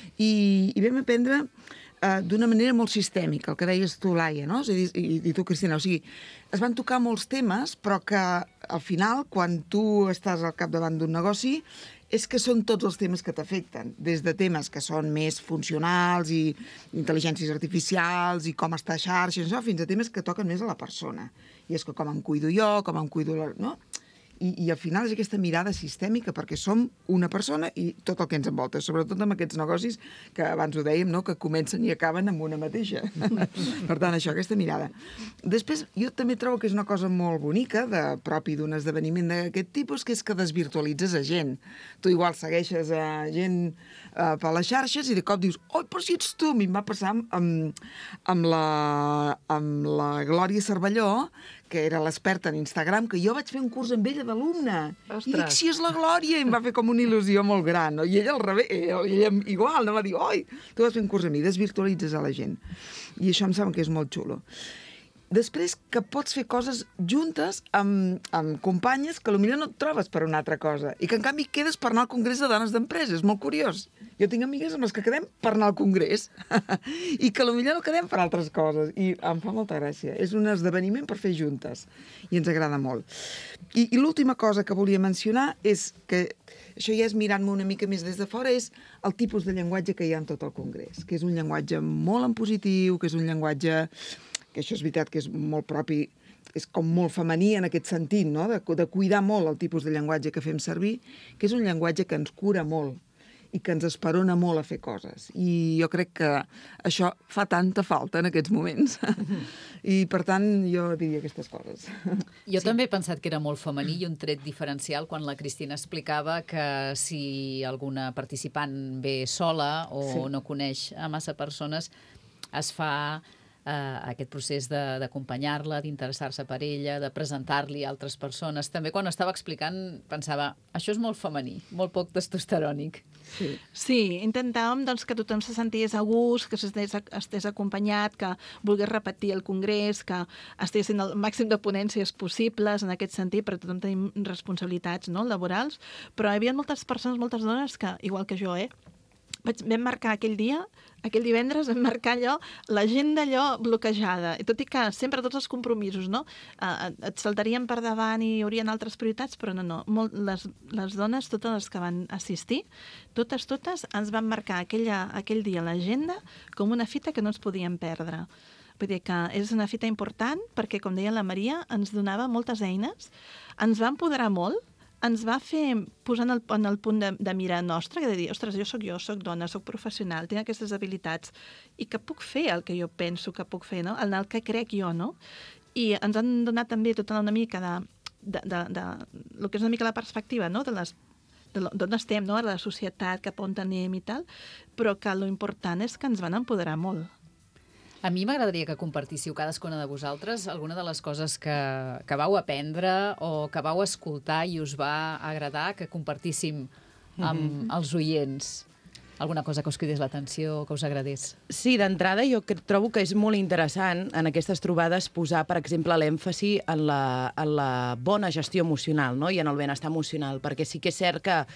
I, i vam aprendre uh, d'una manera molt sistèmica, el que deies tu, Laia, no? I, i, i tu, Cristina. O sigui, es van tocar molts temes, però que al final, quan tu estàs al capdavant d'un negoci, és que són tots els temes que t'afecten, des de temes que són més funcionals i intel·ligències artificials i com està a xarxa, fins a temes que toquen més a la persona. I és que com em cuido jo, com em cuido... La, no? I, I al final és aquesta mirada sistèmica, perquè som una persona i tot el que ens envolta, sobretot amb aquests negocis que abans ho dèiem, no? Que comencen i acaben amb una mateixa. Per tant, això, aquesta mirada. Després, jo també trobo que és una cosa molt bonica, de, propi d'un esdeveniment d'aquest tipus, que és que desvirtualitzes a gent. Tu igual segueixes a gent uh, per les xarxes i de cop dius, oi, però si ets tu! A mi em va passar amb, amb, la, amb la Glòria Cervelló, que era l'experta en Instagram, que jo vaig fer un curs amb ella d'alumne. I dic, si és la Glòria! I em va fer com una il·lusió molt gran. No? I ella al revés, ella, ella igual, no va dir, oi, tu vas fer un curs amb mi, desvirtualitzes a la gent. I això em sembla que és molt xulo. Després que pots fer coses juntes amb, amb companyes que potser no et trobes per una altra cosa i que en canvi quedes per anar al Congrés de Dones d'Empreses. És molt curiós. Jo tinc amigues amb les que quedem per anar al Congrés i que potser no quedem per altres coses. I em fa molta gràcia. És un esdeveniment per fer juntes i ens agrada molt. I, i l'última cosa que volia mencionar és que això ja és mirant-me una mica més des de fora, és el tipus de llenguatge que hi ha en tot el Congrés, que és un llenguatge molt en positiu, que és un llenguatge que això és veritat que és molt propi, és com molt femení en aquest sentit, no? de, de cuidar molt el tipus de llenguatge que fem servir, que és un llenguatge que ens cura molt i que ens esperona molt a fer coses. I jo crec que això fa tanta falta en aquests moments. I, per tant, jo diria aquestes coses. Jo sí. també he pensat que era molt femení i un tret diferencial quan la Cristina explicava que si alguna participant ve sola o sí. no coneix a massa persones, es fa... Uh, aquest procés d'acompanyar-la, d'interessar-se per ella, de presentar-li a altres persones. També quan estava explicant pensava, això és molt femení, molt poc testosterònic. Sí, sí intentàvem doncs, que tothom se sentés a gust, que estés, estés acompanyat, que volgués repetir el congrés, que estiguessin el màxim de ponències possibles en aquest sentit, perquè tothom tenim responsabilitats no, laborals, però hi havia moltes persones, moltes dones que, igual que jo, eh, vaig, vam marcar aquell dia, aquell divendres vam marcar allò, l'agenda allò bloquejada. I tot i que sempre tots els compromisos, no? Eh, et saltarien per davant i hi haurien altres prioritats, però no, no. Molt, les, les dones, totes les que van assistir, totes, totes, ens van marcar aquella, aquell dia l'agenda com una fita que no ens podíem perdre. Vull dir que és una fita important perquè, com deia la Maria, ens donava moltes eines, ens va empoderar molt, ens va fer posar en el, en el punt de, de mira nostre, que de dir, ostres, jo sóc jo, sóc dona, sóc professional, tinc aquestes habilitats, i que puc fer el que jo penso que puc fer, no? En el que crec jo, no? I ens han donat també tota una mica de, de, de, de, de el que és una mica la perspectiva, no? De les d'on estem, no? La societat, cap on anem i tal, però que lo important és que ens van empoderar molt. A mi m'agradaria que compartíssiu cadascuna de vosaltres alguna de les coses que, que vau aprendre o que vau escoltar i us va agradar, que compartíssim amb mm-hmm. els oients. Alguna cosa que us cridés l'atenció, que us agradés? Sí, d'entrada jo que trobo que és molt interessant en aquestes trobades posar, per exemple, l'èmfasi en la, en la bona gestió emocional, no? I en el benestar emocional, perquè sí que és cert que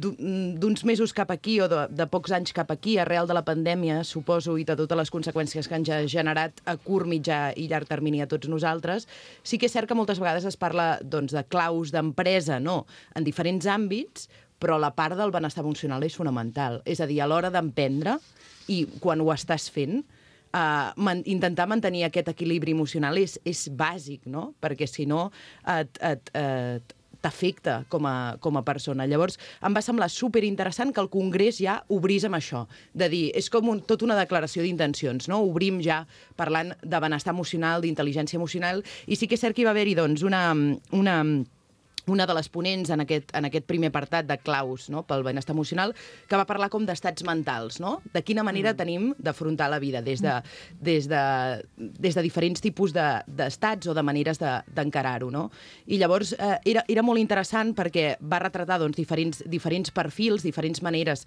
d'uns mesos cap aquí o de, de pocs anys cap aquí, arrel de la pandèmia, suposo, i de totes les conseqüències que han generat a curt, mitjà i llarg termini a tots nosaltres, sí que és cert que moltes vegades es parla doncs, de claus d'empresa, no? En diferents àmbits, però la part del benestar emocional és fonamental. És a dir, a l'hora d'emprendre i quan ho estàs fent, uh, man, intentar mantenir aquest equilibri emocional és, és bàsic, no? Perquè si no et, et, et, t'afecta com a, com a persona. Llavors, em va semblar superinteressant que el Congrés ja obrís amb això, de dir, és com un, tot una declaració d'intencions, no? Obrim ja parlant de benestar emocional, d'intel·ligència emocional, i sí que és cert que hi va haver-hi doncs, una... una una de les ponents en aquest, en aquest primer apartat de claus, no?, pel benestar emocional, que va parlar com d'estats mentals, no? De quina manera mm. tenim d'afrontar la vida des de, des de, des de diferents tipus d'estats de, o de maneres d'encarar-ho, de, no? I llavors eh, era, era molt interessant perquè va retratar doncs, diferents, diferents perfils, diferents maneres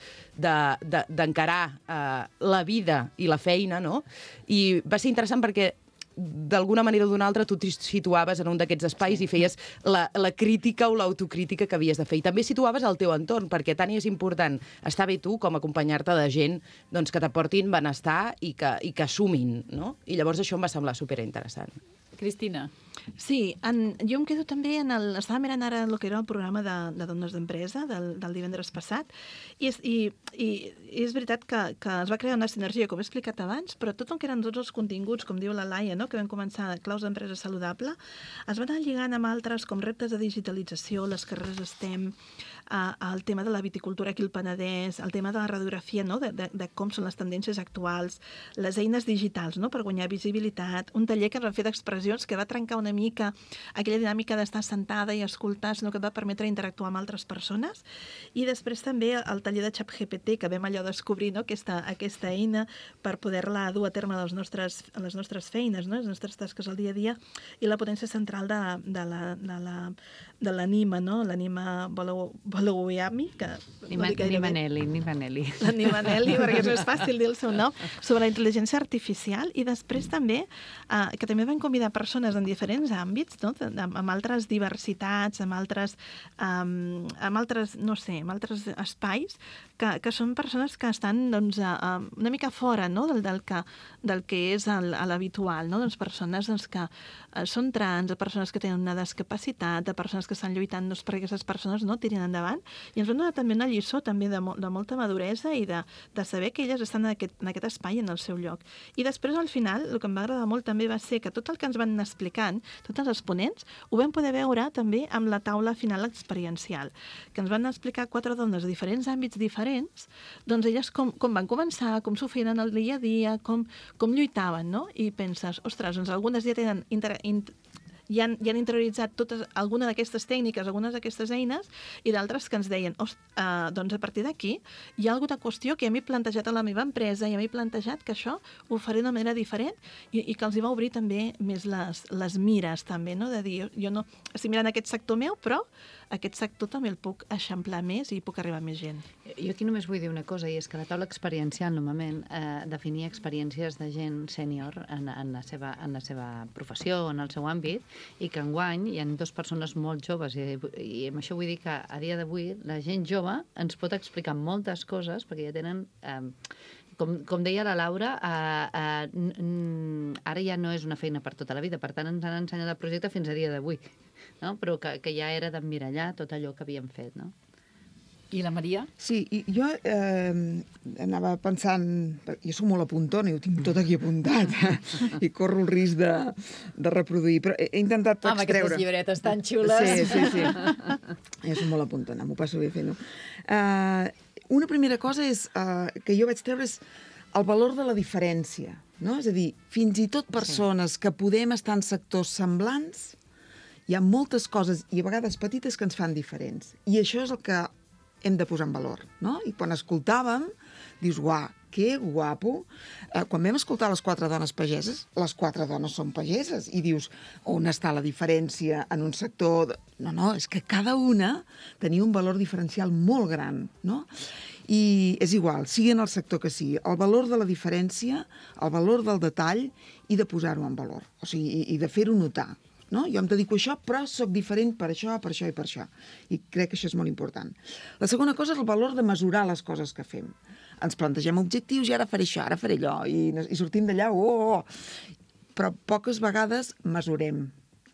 d'encarar de, de, eh, la vida i la feina, no? I va ser interessant perquè d'alguna manera o d'una altra tu t'hi situaves en un d'aquests espais i feies la, la crítica o l'autocrítica que havies de fer. I també situaves el teu entorn, perquè tant és important estar bé tu com acompanyar-te de gent doncs, que t'aportin benestar i que, i que assumin, no? I llavors això em va semblar superinteressant. Cristina. Sí, en, jo em quedo també en el... Estava mirant ara el que era el programa de, de Dones d'Empresa del, del divendres passat i és, i, i és veritat que, que es va crear una sinergia, com he explicat abans, però tot el que eren tots els continguts, com diu la Laia, no?, que vam començar Claus d'Empresa Saludable, es van anar lligant amb altres com reptes de digitalització, les carreres STEM, eh, el tema de la viticultura aquí al Penedès, el tema de la radiografia, no?, de, de, de com són les tendències actuals, les eines digitals, no?, per guanyar visibilitat, un taller que ens van fer d'expressions que va trencar una mica aquella dinàmica d'estar sentada i escoltar, sinó que et va permetre interactuar amb altres persones. I després també el taller de ChatGPT, que vam allò descobrir, no?, aquesta, aquesta eina per poder-la dur a terme a les nostres, a les nostres feines, no?, les nostres tasques al dia a dia, i la potència central de, de la de la de l'Anima, no?, l'Anima Bolowiami, que Nima, no Nimanelli, Nimanelli. La Nimanelli, perquè és més fàcil dir el seu nom, sobre la intel·ligència artificial, i després també, eh, que també van convidar persones en diferents àmbits, no?, amb, amb altres diversitats, amb altres, um, amb altres, no sé, amb altres espais, que, que són persones que estan, doncs, a, a, una mica fora, no?, del, del, que, del que és l'habitual, no?, doncs persones doncs, que eh, són trans, de persones que tenen una discapacitat, de persones que estan lluitant doncs, perquè aquestes persones no tirin endavant, i ens van donar també una lliçó també de, mo de molta maduresa i de, de saber que elles estan en aquest, en aquest espai, en el seu lloc. I després, al final, el que em va agradar molt també va ser que tot el que ens van explicant, tots els ponents, ho vam poder veure també amb la taula final experiencial, que ens van explicar quatre dones de diferents àmbits diferents, doncs elles com, com van començar, com s'ho feien en el dia a dia, com, com lluitaven, no? I penses, ostres, doncs algunes ja tenen inter, inter, ja han, ja han interioritzat totes, alguna d'aquestes tècniques, algunes d'aquestes eines, i d'altres que ens deien, oh, uh, doncs a partir d'aquí hi ha alguna qüestió que ja m'he plantejat a la meva empresa, ja m'he plantejat que això ho faré d'una manera diferent, i, i que els hi va obrir també més les, les mires, també, no?, de dir, jo no estic mirant aquest sector meu, però aquest sector també el puc eixamplar més i puc arribar a més gent. Jo aquí només vull dir una cosa, i és que la taula experiencial, normalment, eh, definia experiències de gent sènior en, en, la seva, en la seva professió, en el seu àmbit, i que enguany hi ha dues persones molt joves, i, i amb això vull dir que a dia d'avui la gent jove ens pot explicar moltes coses, perquè ja tenen... Eh, com, com deia la Laura, eh, eh, n, ara ja no és una feina per tota la vida, per tant ens han ensenyat el projecte fins a dia d'avui, no? Però que, que ja era d'emmirallar tot allò que havíem fet, no? I la Maria? Sí, i jo eh, anava pensant... Jo soc molt apuntona i ho tinc tot aquí apuntat i corro el risc de, de reproduir, però he, he intentat Amb extreure... aquestes llibretes tan xules. Sí, sí, sí. Jo soc molt apuntona, m'ho passo bé fent-ho. Uh, una primera cosa és, uh, que jo vaig treure és el valor de la diferència, no? És a dir, fins i tot persones sí. que podem estar en sectors semblants, hi ha moltes coses, i a vegades petites, que ens fan diferents. I això és el que hem de posar en valor, no? I quan escoltàvem, dius, uah, que guapo. Eh, quan vam escoltar les quatre dones pageses, les quatre dones són pageses, i dius, on està la diferència en un sector... De... No, no, és que cada una tenia un valor diferencial molt gran, no? I és igual, sigui en el sector que sigui, el valor de la diferència, el valor del detall i de posar-ho en valor, o sigui, i, i de fer-ho notar. No? Jo em dedico a això, però sóc diferent per això, per això i per això. I crec que això és molt important. La segona cosa és el valor de mesurar les coses que fem. Ens plantegem objectius i ara faré això, ara faré allò, i, i sortim d'allà, oh, oh! Però poques vegades mesurem.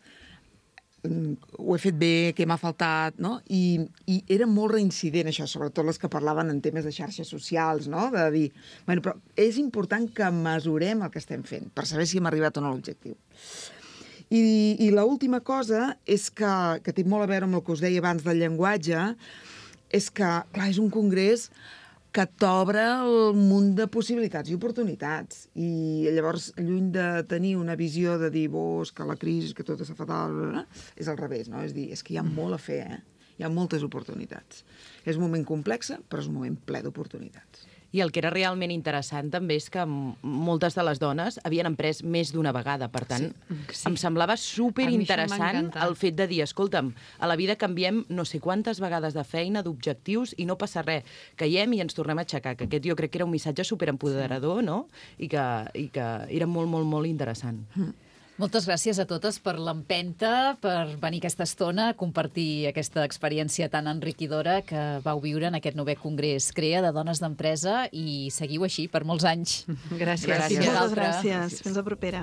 Ho he fet bé, què m'ha faltat, no? I, i era molt reincident això, sobretot les que parlaven en temes de xarxes socials, no? De dir, bueno, però és important que mesurem el que estem fent per saber si hem arribat o no a l'objectiu. I, i l'última cosa és que, que té molt a veure amb el que us deia abans del llenguatge, és que, clar, és un congrés que t'obre un munt de possibilitats i oportunitats. I llavors, lluny de tenir una visió de dir, oh, que la crisi, que tot està fatal, és al revés, no? És dir, és que hi ha molt a fer, eh? Hi ha moltes oportunitats. És un moment complex, però és un moment ple d'oportunitats. I el que era realment interessant també és que moltes de les dones havien emprès més d'una vegada. Per tant, sí. em semblava superinteressant el fet de dir, escolta'm, a la vida canviem no sé quantes vegades de feina, d'objectius, i no passa res. Caiem i ens tornem a aixecar, que aquest jo crec que era un missatge superempoderador, no? I que, i que era molt, molt, molt interessant. Mm. Moltes gràcies a totes per l'empenta, per venir aquesta estona a compartir aquesta experiència tan enriquidora que vau viure en aquest novè congrés CREA de Dones d'Empresa, i seguiu així per molts anys. Gràcies. gràcies. Moltes gràcies. Fins la propera.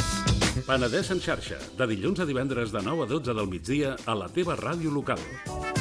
Penedès en xarxa, de dilluns a divendres de nou a dotze del migdia a la teva ràdio local.